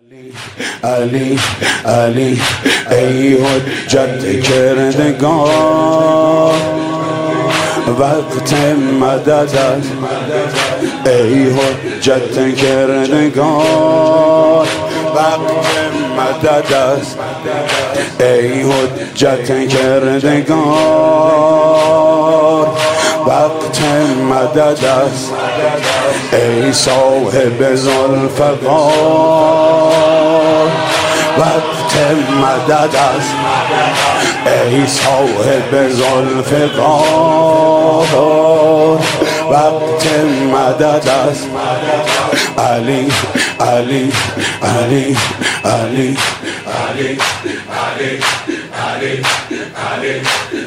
علی علی ای حجت کردگار، وقت مدد است ای حجت کردگار، وقت مدد است ای حجت کردگار، وقت مدد است ای صاحب ذوالفقار، وقت مدد است ای صاحب ذوالفقار، وقت مدد است علی علی علی علی علی علی علی علی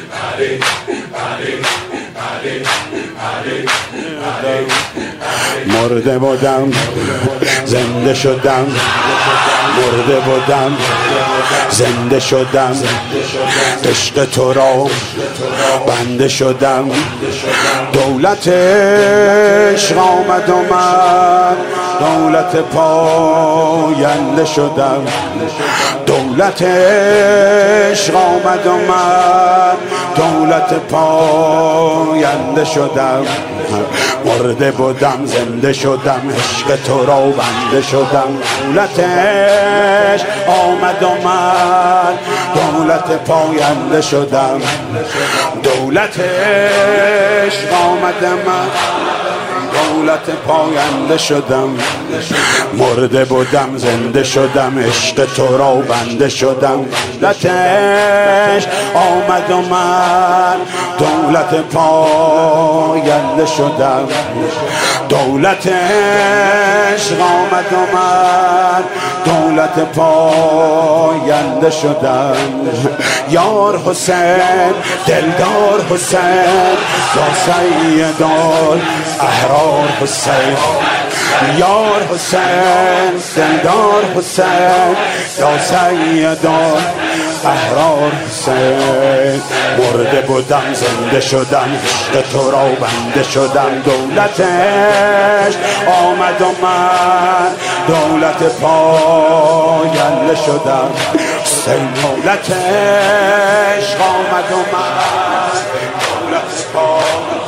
علی. مرده بودم زنده شدم، مرده بودم زنده شدم، عشق تو را بنده شدم، دولت عشق آمد و من دولت پاینده شدم، دولت عشق آمد و من دولت پاینده شدم، مرده بودم زنده شدم، عشق تو را بنده شدم، دولت عشق آمد و من دولت پاینده شدم، دولت عشق آمد من دولت پاینده شدم، مرده بودم زنده شدم، عشق تو را بنده شدم، دولت عشق آمد و من دولت پاینده شدم، دولت عشق آمد و من دولت پاینده شدم، یار حسین دلدار حسین یا سیدال احرار حسین، یار حسین دلدار حسین یا سیدال احرار حسین، مرده بودم زنده شدم، عشق تو را بنده شدم، دولت عشق آمد و من دولت پاینده شدم، دولت عشق آمد و من دولت پاینده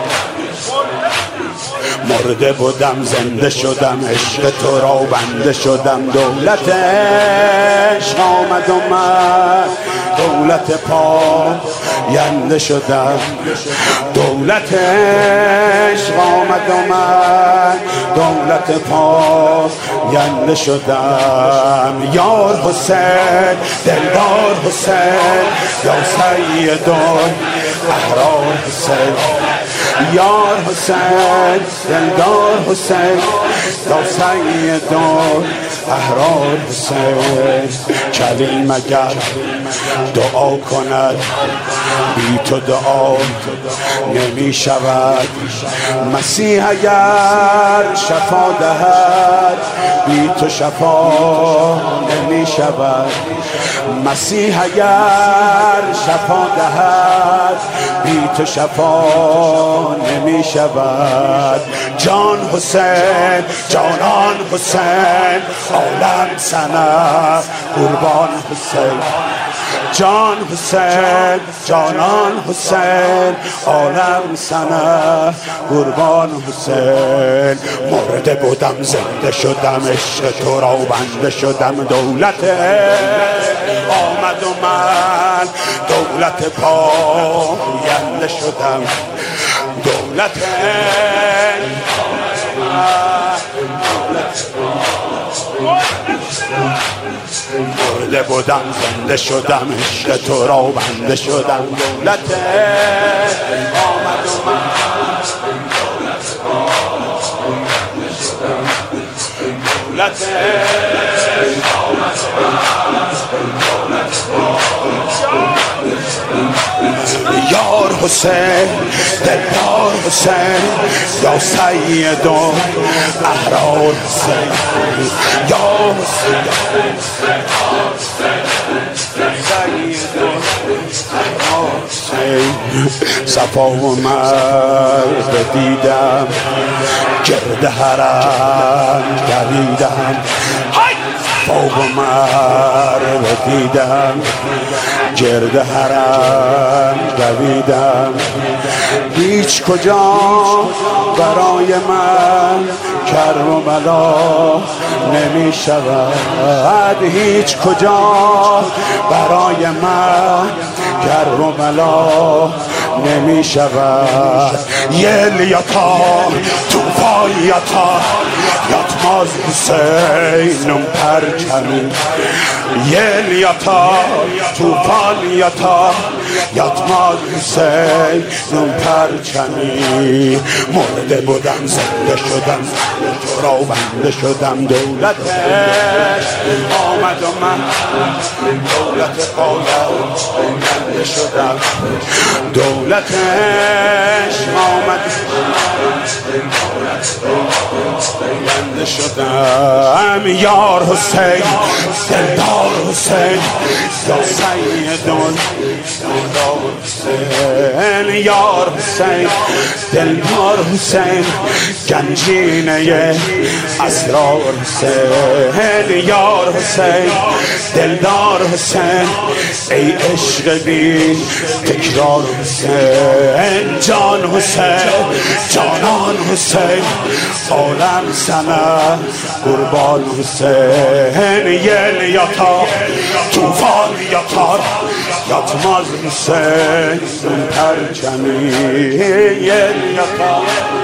مرده بودم زنده شدم، عشق تو را بنده شدم، دولت عشق آمد و من دولت پاینده شدم، دولت عشق آمد و من دولت پاینده شدم، یار حسین دلدار حسین یا سیدال احرار حسین، یار حسین دلدار حسین یا سیدال احرار حسین، کلیم اگر دعا کند بی تو دعا نمی شود، مسیح اگر شفا دهد بی تو شفا نمی شود، مسیح اگر شفا دهد بی تو شفا نمی شود، جان حسین جانان حسین عالم سنه قربان حسین، جان حسین جانان حسین عالم سنه قربان حسین، مرده بودم زنده شدم، عشق تو را بنده شدم، دولت آمد و من دولت پاینده شدم، دولت مرده بودم زنده شدم، عشق تو را بنده شدم، دولت آمد و من دولت پاینده شدم، دولت آمد و من دولت پاینده شدم، یار حسین دلدار حسین یا سیدال احرار حسین، یا حسین صفا و مرد دیدم، گرد حرم دویدم، خواب و مرد دیدم، گرد حرم دویدم، هیچ کجا برای من کربلا نمی شود، هیچ کجا برای من کربلا نمی شود. یلیاتا توفاییاتا yatmaz Hüseyin'im perçemi, yelyata tufan yata yatmaz Hüseyin'im perçemi. مرده بودم زنده شدم، تو را بنده شدم، دولتش آمد و من دولت بنده شدم، دولتش آمد بنده شدم. یار حسین دلدار حسین یا سیدون دلدار حسین، یار حسین دلدار حسین گنجینه اسرار حسین، یار حسین دلدار حسین ای عشق بی تکرار حسین، جان حسین جانان حسین عالم سنه قربان حسین. یلیاتا توفان یاتار یاتماز حسین پرچمی، یلیاتا